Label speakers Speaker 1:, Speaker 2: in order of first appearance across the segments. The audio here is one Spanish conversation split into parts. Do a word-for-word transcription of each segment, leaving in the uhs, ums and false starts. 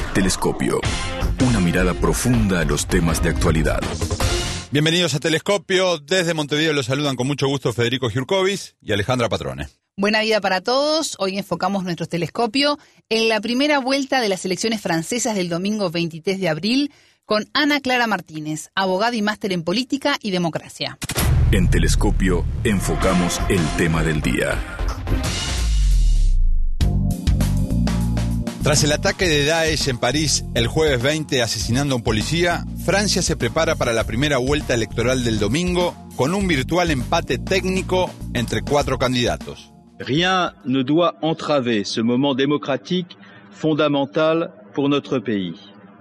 Speaker 1: Telescopio. Una mirada profunda a los temas de actualidad.
Speaker 2: Bienvenidos a Telescopio. Desde Montevideo los saludan con mucho gusto Federico Giurkovic y Alejandra Patrone.
Speaker 3: Buena vida para todos. Hoy enfocamos nuestro telescopio en la primera vuelta de las elecciones francesas del domingo veintitrés de abril con Ana Clara Martínez, abogada y máster en política y democracia.
Speaker 1: En Telescopio enfocamos el tema del día.
Speaker 2: Tras el ataque de Daesh en París el jueves veinte asesinando a un policía, Francia se prepara para la primera vuelta electoral del domingo con un virtual empate técnico entre cuatro candidatos.
Speaker 4: Rien ne doit entraver ce moment démocratique fondamental pour notre pays.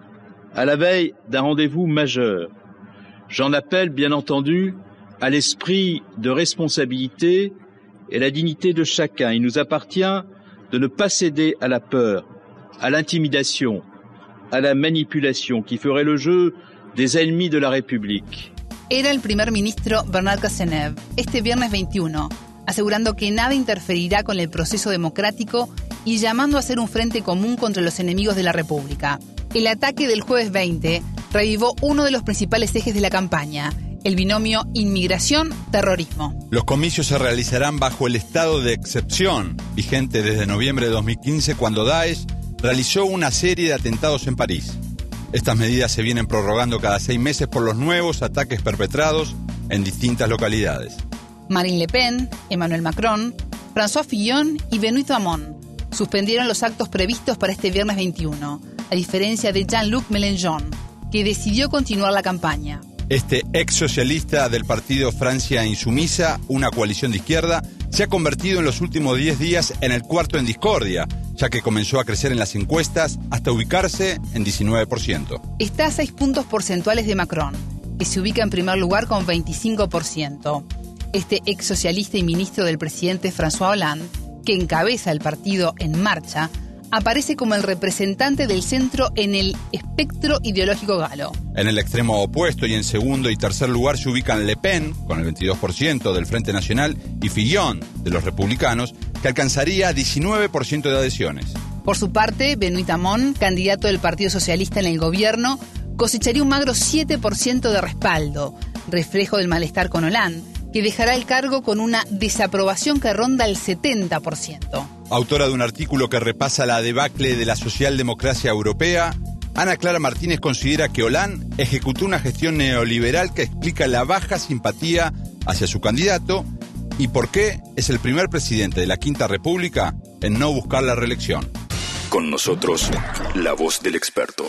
Speaker 4: À la veille d'un rendez-vous majeur, j'en appelle bien entendu à l'esprit de responsabilité et la dignité de chacun. Il nous appartient de ne pas céder à la peur, à l'intimidation, à la manipulation qui ferait le jeu des ennemis de la République.
Speaker 3: Era el primer ministro Bernard Cazeneuve este viernes veintiuno, asegurando que nada interferirá con el proceso democrático y llamando a hacer un frente común contra los enemigos de la República. El ataque del jueves veinte revivó uno de los principales ejes de la campaña, el binomio inmigración-terrorismo.
Speaker 2: Los comicios se realizarán bajo el estado de excepción, vigente desde noviembre de dos mil quince, cuando Daesh realizó una serie de atentados en París. Estas medidas se vienen prorrogando cada seis meses por los nuevos ataques perpetrados en distintas localidades.
Speaker 3: Marine Le Pen, Emmanuel Macron, François Fillon y Benoît Hamon suspendieron los actos previstos para este viernes veintiuno, a diferencia de Jean-Luc Mélenchon, que decidió continuar la campaña.
Speaker 2: Este ex socialista del partido Francia Insumisa, una coalición de izquierda, se ha convertido en los últimos diez días en el cuarto en discordia, ya que comenzó a crecer en las encuestas hasta ubicarse en diecinueve por ciento.
Speaker 3: Está a seis puntos porcentuales de Macron, que se ubica en primer lugar con veinticinco por ciento. Este ex socialista y ministro del presidente François Hollande, que encabeza el partido En Marcha, aparece como el representante del centro en el espectro ideológico galo.
Speaker 2: En el extremo opuesto y en segundo y tercer lugar se ubican Le Pen, con el veintidós por ciento del Frente Nacional, y Fillon, de los republicanos, que alcanzaría diecinueve por ciento de adhesiones.
Speaker 3: Por su parte, Benoît Hamon, candidato del Partido Socialista en el gobierno, cosecharía un magro siete por ciento de respaldo, reflejo del malestar con Hollande, que dejará el cargo con una desaprobación que ronda el setenta por ciento.
Speaker 2: Autora de un artículo que repasa la debacle de la socialdemocracia europea, Ana Clara Martínez considera que Hollande ejecutó una gestión neoliberal que explica la baja simpatía hacia su candidato y por qué es el primer presidente de la Quinta República en no buscar la reelección.
Speaker 1: Con nosotros, la voz del experto.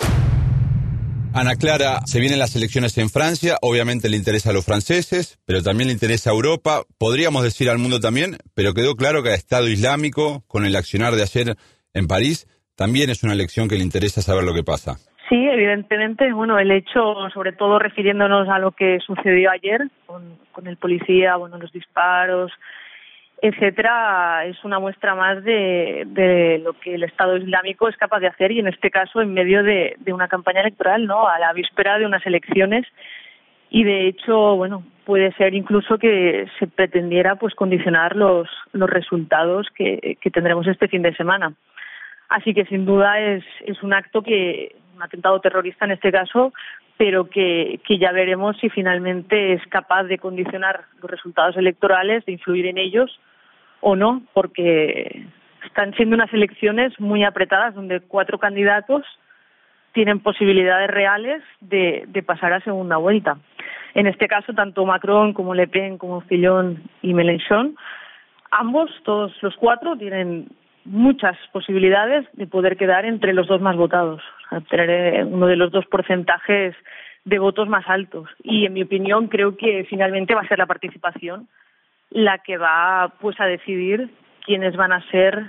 Speaker 2: Ana Clara, se vienen las elecciones en Francia, obviamente le interesa a los franceses, pero también le interesa a Europa, podríamos decir al mundo también, pero quedó claro que a Estado Islámico, con el accionar de ayer en París, también es una elección que le interesa saber lo que pasa.
Speaker 5: Sí, evidentemente, bueno, el hecho, sobre todo refiriéndonos a lo que sucedió ayer con, con el policía, bueno, los disparos, etcétera, es una muestra más de, de lo que el Estado Islámico es capaz de hacer y en este caso en medio de, de una campaña electoral, ¿no? A la víspera de unas elecciones y de hecho, bueno, puede ser incluso que se pretendiera pues condicionar los los resultados que, que tendremos este fin de semana. Así que sin duda es es un acto que un atentado terrorista en este caso, pero que, que ya veremos si finalmente es capaz de condicionar los resultados electorales, de influir en ellos o no, porque están siendo unas elecciones muy apretadas donde cuatro candidatos tienen posibilidades reales de, de pasar a segunda vuelta. En este caso, tanto Macron como Le Pen, como Fillon y Mélenchon, ambos, todos los cuatro, tienen muchas posibilidades de poder quedar entre los dos más votados, o sea, tener uno de los dos porcentajes de votos más altos. Y en mi opinión creo que finalmente va a ser la participación la que va pues a decidir quiénes van a ser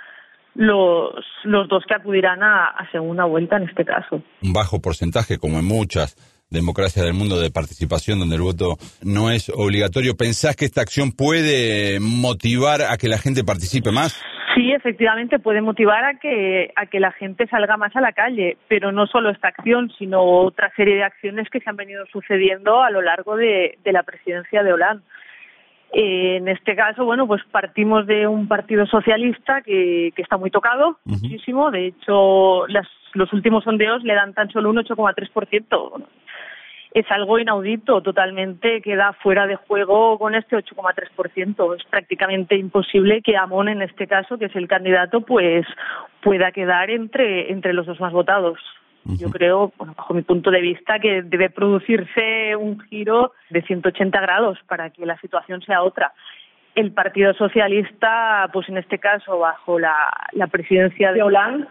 Speaker 5: los los dos que acudirán a, a segunda vuelta en este caso.
Speaker 2: Un bajo porcentaje, como en muchas democracias del mundo, de participación donde el voto no es obligatorio. ¿Pensás que esta acción puede motivar a que la gente participe más?
Speaker 5: Sí, efectivamente puede motivar a que a que la gente salga más a la calle, pero no solo esta acción, sino otra serie de acciones que se han venido sucediendo a lo largo de, de la presidencia de Hollande. Eh, en este caso, bueno, pues partimos de un partido socialista que, que está muy tocado, uh-huh. muchísimo. De hecho, las los últimos sondeos le dan tan solo un ocho coma tres por ciento. Es algo inaudito, totalmente queda fuera de juego con este ocho coma tres por ciento. Es prácticamente imposible que Hamon, en este caso, que es el candidato, pues pueda quedar entre, entre los dos más votados. Uh-huh. Yo creo, bueno, bajo mi punto de vista, que debe producirse un giro de ciento ochenta grados para que la situación sea otra. El Partido Socialista, pues en este caso, bajo la, la presidencia de Hollande,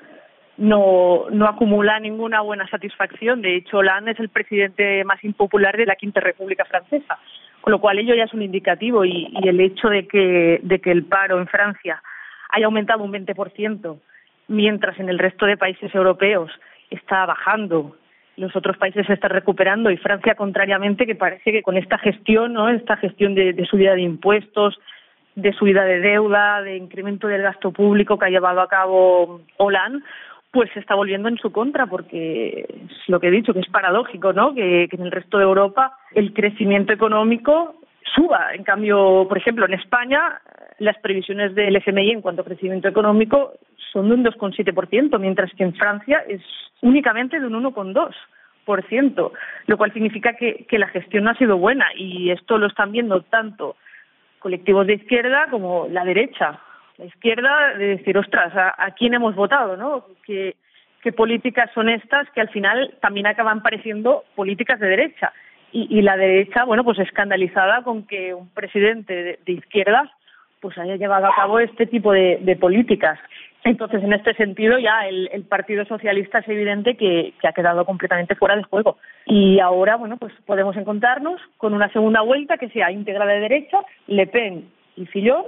Speaker 5: no no acumula ninguna buena satisfacción. De hecho, Hollande es el presidente más impopular de la Quinta República Francesa, con lo cual ello ya es un indicativo, y, y el hecho de que de que el paro en Francia haya aumentado un veinte por ciento, mientras en el resto de países europeos está bajando, los otros países se están recuperando, y Francia, contrariamente, que parece que con esta gestión, ¿no?, esta gestión de, de subida de impuestos, de subida de deuda, de incremento del gasto público que ha llevado a cabo Hollande, pues se está volviendo en su contra, porque es lo que he dicho, que es paradójico, ¿no?, que, que en el resto de Europa el crecimiento económico suba. En cambio, por ejemplo, en España, las previsiones del F M I en cuanto a crecimiento económico son de un dos coma siete por ciento, mientras que en Francia es únicamente de un uno coma dos por ciento, lo cual significa que, que la gestión no ha sido buena, y esto lo están viendo tanto colectivos de izquierda como la derecha. La izquierda, de decir, ostras, ¿a, a quién hemos votado, no? ¿Qué, qué políticas son estas que al final también acaban pareciendo políticas de derecha? Y, y la derecha, bueno, pues escandalizada con que un presidente de, de izquierdas pues haya llevado a cabo este tipo de, de políticas. Entonces, en este sentido, ya el, el Partido Socialista es evidente que, que ha quedado completamente fuera de juego. Y ahora, bueno, pues podemos encontrarnos con una segunda vuelta que sea íntegra de derecha, Le Pen y Fillon,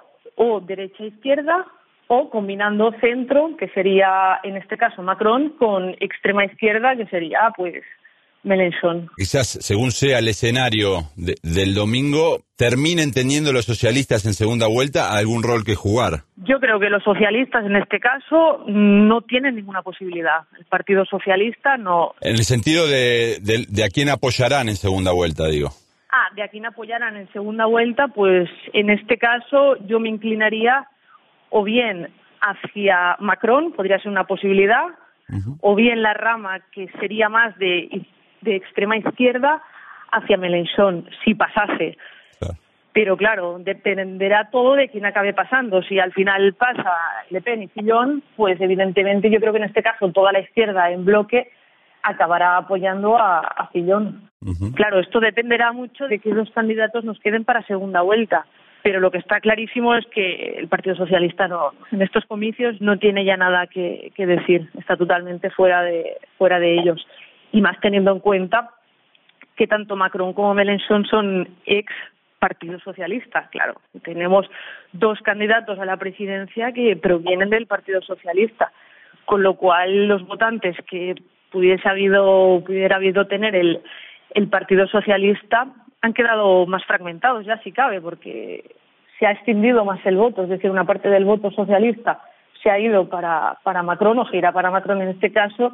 Speaker 5: o derecha-izquierda, o combinando centro, que sería, en este caso, Macron, con extrema izquierda, que sería, pues, Mélenchon.
Speaker 2: Quizás, según sea el escenario de, del domingo, terminen teniendo los socialistas en segunda vuelta algún rol que jugar.
Speaker 5: Yo creo que los socialistas, en este caso, no tienen ninguna posibilidad. El Partido Socialista no...
Speaker 2: En el sentido de, de, de a quién apoyarán en segunda vuelta, digo.
Speaker 5: Ah, de a quién apoyarán en segunda vuelta, pues en este caso yo me inclinaría o bien hacia Macron, podría ser una posibilidad, uh-huh. o bien la rama que sería más de, de extrema izquierda hacia Mélenchon, si pasase. Claro. Pero claro, dependerá todo de quién acabe pasando. Si al final pasa Le Pen y Fillon, pues evidentemente yo creo que en este caso toda la izquierda en bloque acabará apoyando a, a Fillon. Uh-huh. Claro, esto dependerá mucho de que los candidatos nos queden para segunda vuelta, pero lo que está clarísimo es que el Partido Socialista no, en estos comicios no tiene ya nada que, que decir, está totalmente fuera de fuera de ellos, y más teniendo en cuenta que tanto Macron como Mélenchon son ex Partido Socialista. Claro, tenemos dos candidatos a la presidencia que provienen del Partido Socialista, con lo cual los votantes que pudiese habido pudiera habido tener el el Partido Socialista han quedado más fragmentados ya, si cabe, porque se ha extendido más el voto, es decir, una parte del voto socialista se ha ido para para Macron, o gira para Macron en este caso,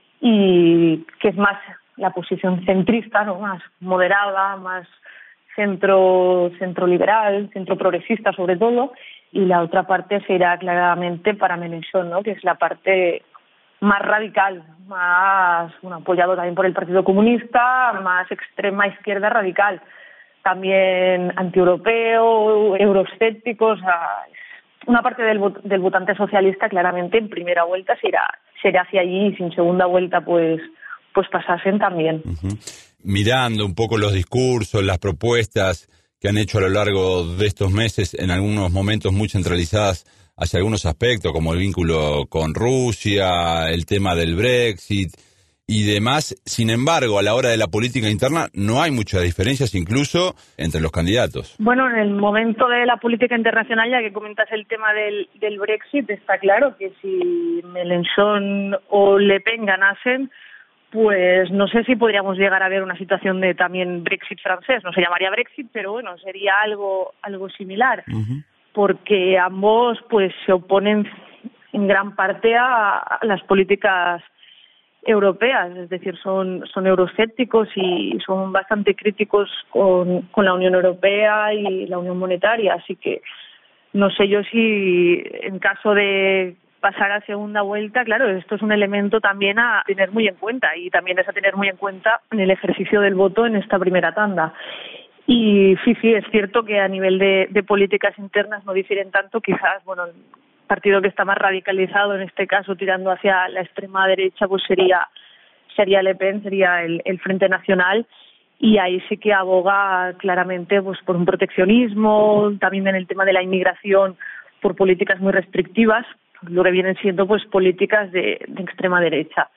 Speaker 5: y que es más la posición centrista, no, más moderada, más centro centro liberal, centro progresista sobre todo, y la otra parte se irá claramente para Mélenchon, ¿no?, que es la parte más radical, más, bueno, apoyado también por el Partido Comunista, más extrema izquierda radical, también antieuropeo, euroescéptico. O sea, una parte del, del votante socialista claramente en primera vuelta se irá, se irá hacia allí, y sin segunda vuelta pues pues pasasen también.
Speaker 2: Uh-huh. Mirando un poco los discursos, las propuestas que han hecho a lo largo de estos meses, en algunos momentos muy centralizadas hacia algunos aspectos, como el vínculo con Rusia, el tema del Brexit y demás. Sin embargo, a la hora de la política interna no hay muchas diferencias, incluso entre los candidatos.
Speaker 5: Bueno, en el momento de la política internacional, ya que comentas el tema del, del Brexit, está claro que si Mélenchon o Le Pen ganasen, pues no sé si podríamos llegar a ver una situación de también Brexit francés. No se llamaría Brexit, pero bueno, sería algo algo similar. Uh-huh. Porque ambos pues se oponen en gran parte a, a las políticas europeas, es decir, son son euroescépticos y son bastante críticos con, con la Unión Europea y la Unión Monetaria, así que no sé yo si en caso de pasar a segunda vuelta, claro, esto es un elemento también a tener muy en cuenta y también es a tener muy en cuenta en el ejercicio del voto en esta primera tanda. Y sí, sí, es cierto que a nivel de, de políticas internas no difieren tanto, quizás, bueno, el partido que está más radicalizado, en este caso tirando hacia la extrema derecha, pues sería sería Le Pen, sería el, el Frente Nacional, y ahí sí que aboga claramente pues por un proteccionismo, también en el tema de la inmigración, por políticas muy restrictivas, lo que vienen siendo pues políticas de, de extrema derecha.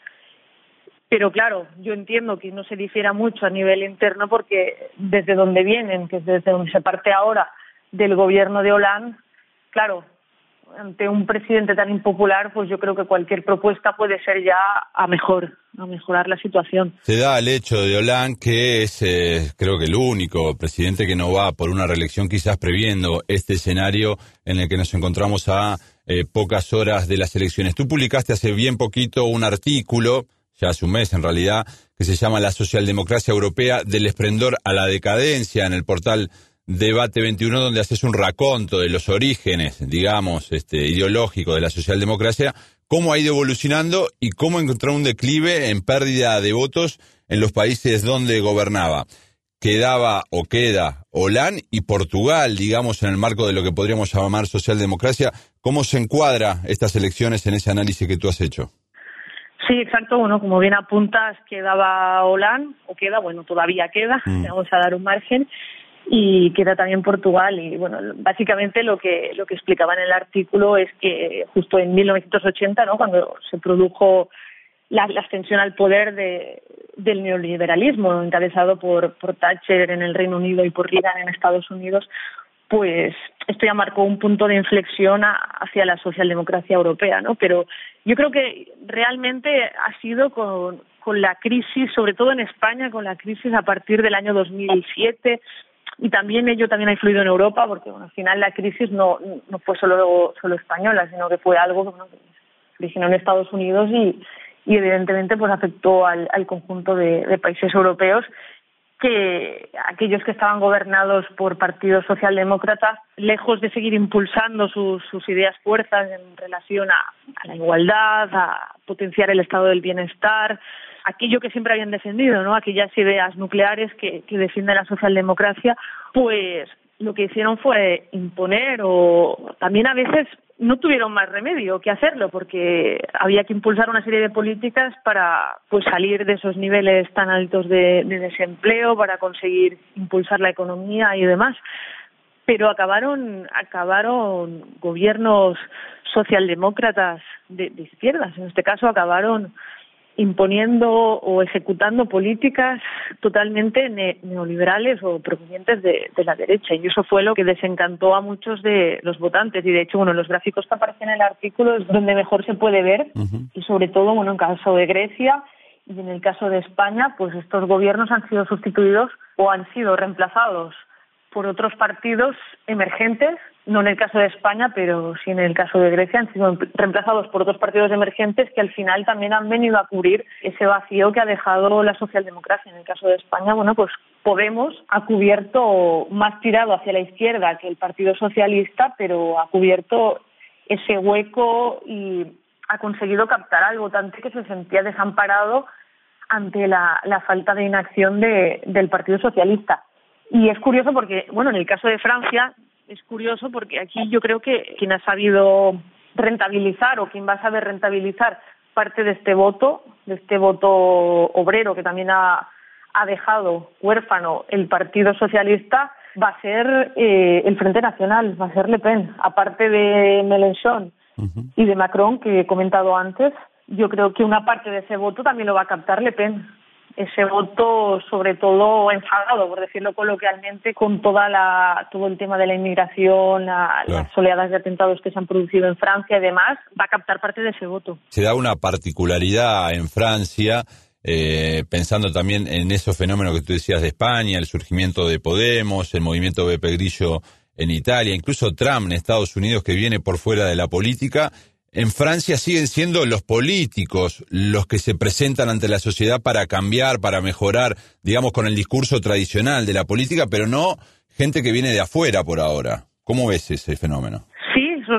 Speaker 5: Pero claro, yo entiendo que no se difiera mucho a nivel interno porque desde donde vienen, que es desde donde se parte ahora del gobierno de Hollande, claro, ante un presidente tan impopular, pues yo creo que cualquier propuesta puede ser ya a mejor, a mejorar la situación.
Speaker 2: Se da el hecho de Hollande, que es eh, creo que el único presidente que no va por una reelección, quizás previendo este escenario en el que nos encontramos a eh, pocas horas de las elecciones. Tú publicaste hace bien poquito un artículo, ya hace un mes en realidad, que se llama La socialdemocracia europea del esplendor a la decadencia, en el portal Debate veintiuno, donde haces un raconto de los orígenes, digamos, este, ideológicos de la socialdemocracia, cómo ha ido evolucionando y cómo encontró un declive en pérdida de votos en los países donde gobernaba. Quedaba o queda Hollande y Portugal, digamos, en el marco de lo que podríamos llamar socialdemocracia. ¿Cómo se encuadra estas elecciones en ese análisis que tú has hecho?
Speaker 5: Sí, exacto. Bueno, como bien apuntas, quedaba Hollande, o queda, bueno, todavía queda, mm. vamos a dar un margen, y queda también Portugal. Y bueno, básicamente lo que lo que explicaba en el artículo es que justo en mil novecientos ochenta, ¿no?, cuando se produjo la, la ascensión al poder de, del neoliberalismo, encabezado por, por Thatcher en el Reino Unido y por Reagan en Estados Unidos, pues esto ya marcó un punto de inflexión a, hacia la socialdemocracia europea, ¿no? Pero yo creo que realmente ha sido con, con la crisis, sobre todo en España, con la crisis a partir del año dos mil siete, y también ello también ha influido en Europa, porque bueno, al final la crisis no no fue solo solo española, sino que fue algo, bueno, que se originó en Estados Unidos y, y evidentemente pues afectó al, al conjunto de, de países europeos, que aquellos que estaban gobernados por partidos socialdemócratas, lejos de seguir impulsando sus, sus ideas fuerzas en relación a, a la igualdad, a potenciar el estado del bienestar, aquello que siempre habían defendido, ¿no?, aquellas ideas nucleares que, que defiende la socialdemocracia, pues lo que hicieron fue imponer, o también a veces no tuvieron más remedio que hacerlo, porque había que impulsar una serie de políticas para pues salir de esos niveles tan altos de, de desempleo, para conseguir impulsar la economía y demás. Pero acabaron acabaron gobiernos socialdemócratas de, de izquierdas, en este caso acabaron imponiendo o ejecutando políticas totalmente ne- neoliberales o provenientes de, de la derecha, y eso fue lo que desencantó a muchos de los votantes. Y de hecho, bueno, los gráficos que aparecen en el artículo es donde mejor se puede ver, uh-huh. y sobre todo, bueno, en caso de Grecia y en el caso de España, pues estos gobiernos han sido sustituidos o han sido reemplazados por otros partidos emergentes, no en el caso de España, pero sí en el caso de Grecia, han sido reemplazados por otros partidos emergentes que al final también han venido a cubrir ese vacío que ha dejado la socialdemocracia. En el caso de España, bueno, pues Podemos ha cubierto, más tirado hacia la izquierda que el Partido Socialista, pero ha cubierto ese hueco y ha conseguido captar al votante que se sentía desamparado ante la, la falta de inacción de, del Partido Socialista. Y es curioso porque, bueno, en el caso de Francia, es curioso porque aquí yo creo que quien ha sabido rentabilizar o quien va a saber rentabilizar parte de este voto, de este voto obrero que también ha, ha dejado huérfano el Partido Socialista, va a ser eh, el Frente Nacional, va a ser Le Pen. Aparte de Mélenchon uh-huh. y de Macron, que he comentado antes, yo creo que una parte de ese voto también lo va a captar Le Pen. Ese voto, sobre todo enfadado, por decirlo coloquialmente, con toda la todo el tema de la inmigración, la, claro. las oleadas de atentados que se han producido en Francia y demás, va a captar parte de ese voto.
Speaker 2: Se da una particularidad en Francia, eh, pensando también en esos fenómenos que tú decías de España, el surgimiento de Podemos, el movimiento Beppe Grillo en Italia, incluso Trump en Estados Unidos, que viene por fuera de la política. En Francia siguen siendo los políticos los que se presentan ante la sociedad para cambiar, para mejorar, digamos, con el discurso tradicional de la política, pero no gente que viene de afuera por ahora. ¿Cómo ves ese fenómeno?
Speaker 5: Sí, eso es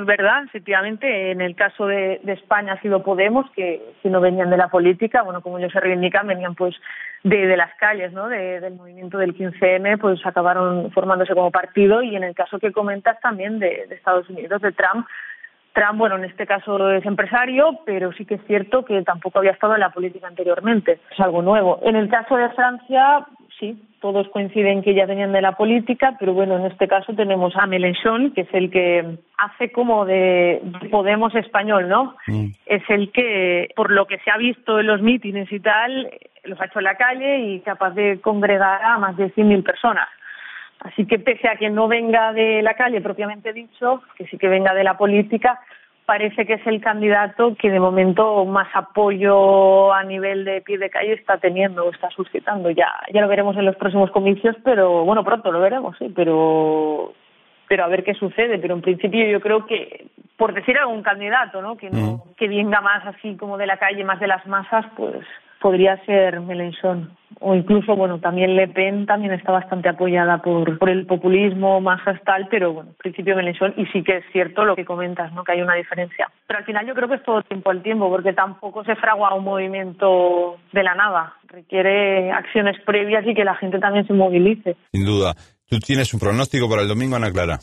Speaker 5: verdad, efectivamente, en el caso de, de España ha sido Podemos, que si no venían de la política, bueno, como ellos se reivindican, venían pues de, de las calles, ¿no? De, del movimiento del quince eme, pues acabaron formándose como partido, y en el caso que comentas también de, de Estados Unidos, de Trump, Trump, bueno, en este caso es empresario, pero sí que es cierto que tampoco había estado en la política anteriormente, es algo nuevo. En el caso de Francia, sí, todos coinciden que ya venían de la política, pero bueno, en este caso tenemos a Mélenchon, que es el que hace como de Podemos español, ¿no? Mm. Es el que, por lo que se ha visto en los mítines y tal, los ha hecho en la calle y capaz de congregar a más de cien mil personas. Así que pese a que no venga de la calle propiamente dicho, que sí que venga de la política, parece que es el candidato que de momento más apoyo a nivel de pie de calle está teniendo, está suscitando. Ya ya lo veremos en los próximos comicios, pero bueno, pronto lo veremos, sí, pero pero a ver qué sucede. Pero en principio yo creo que, por decir algún candidato, ¿no? Que no mm. que venga más así como de la calle, más de las masas, pues podría ser Mélenchon. O incluso, bueno, también Le Pen también está bastante apoyada por, por el populismo, masas tal, pero bueno, en principio Mélenchon, y sí que es cierto lo que comentas, ¿no? Que hay una diferencia. Pero al final yo creo que es todo tiempo al tiempo, porque tampoco se fragua un movimiento de la nada. Requiere acciones previas y que la gente también se movilice.
Speaker 2: Sin duda. ¿Tú tienes un pronóstico para el domingo, Ana Clara?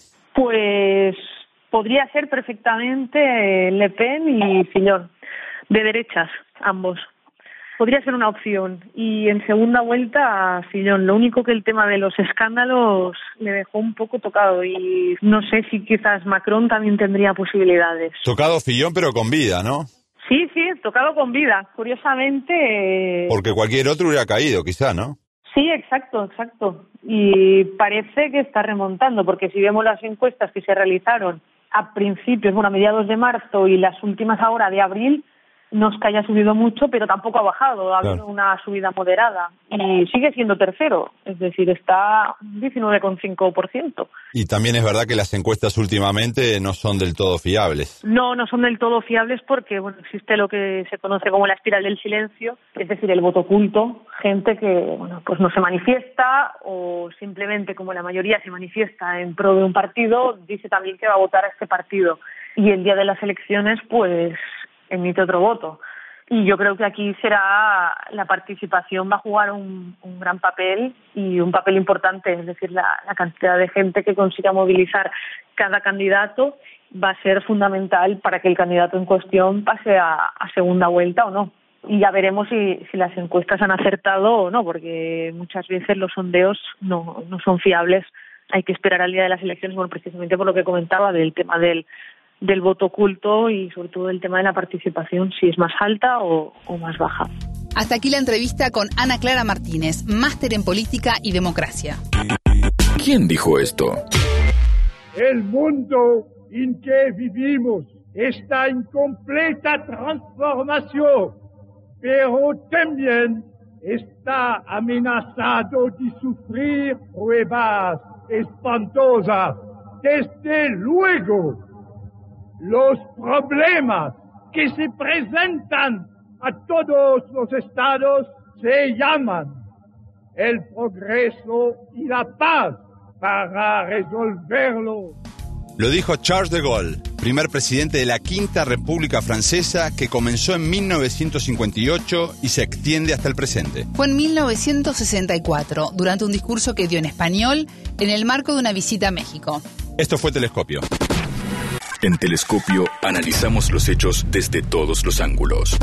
Speaker 5: Pues podría ser perfectamente Le Pen y Fillon, de derechas, ambos. Podría ser una opción. Y en segunda vuelta, Fillon. Lo único que el tema de los escándalos le dejó un poco tocado. Y no sé si quizás Macron también tendría posibilidades.
Speaker 2: Tocado Fillon, pero con vida, ¿no?
Speaker 5: Sí, sí, tocado con vida. Curiosamente...
Speaker 2: Porque cualquier otro hubiera caído, quizá, ¿no?
Speaker 5: Sí, exacto, exacto. Y parece que está remontando, porque si vemos las encuestas que se realizaron a principios, bueno, a mediados de marzo y las últimas ahora de abril, no es que haya subido mucho, pero tampoco ha bajado, ha habido claro. una subida moderada y sigue siendo tercero, es decir, está diecinueve coma cinco por ciento.
Speaker 2: Y también es verdad que las encuestas últimamente no son del todo fiables.
Speaker 5: No, no son del todo fiables porque bueno, existe lo que se conoce como la espiral del silencio, es decir, el voto oculto, gente que bueno, pues no se manifiesta o simplemente como la mayoría se manifiesta en pro de un partido, dice también que va a votar a este partido y el día de las elecciones pues emite otro voto. Y yo creo que aquí será la participación va a jugar un, un gran papel y un papel importante, es decir, la, la cantidad de gente que consiga movilizar cada candidato va a ser fundamental para que el candidato en cuestión pase a, a segunda vuelta o no. Y ya veremos si, si las encuestas han acertado o no, porque muchas veces los sondeos no, no son fiables. Hay que esperar al día de las elecciones, bueno, precisamente por lo que comentaba del tema del del voto oculto y sobre todo el tema de la participación, si es más alta o, o más baja.
Speaker 3: Hasta aquí la entrevista con Ana Clara Martínez, máster en política y democracia.
Speaker 1: ¿Quién dijo esto?
Speaker 6: El mundo en que vivimos está en completa transformación, pero también está amenazado de sufrir pruebas espantosas. Desde luego, los problemas que se presentan a todos los estados se llaman el progreso y la paz. Para resolverlo.
Speaker 2: Lo dijo Charles de Gaulle, primer presidente de la Quinta República Francesa, que comenzó en mil novecientos cincuenta y ocho y se extiende hasta el presente.
Speaker 3: Fue en mil novecientos sesenta y cuatro, durante un discurso que dio en español en el marco de una visita a México.
Speaker 2: Esto fue Telescopio.
Speaker 1: En Telescopio analizamos los hechos desde todos los ángulos.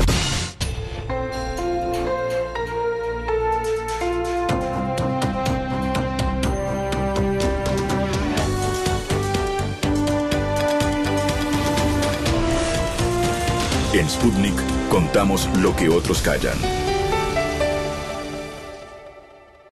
Speaker 1: En Sputnik contamos lo que otros callan.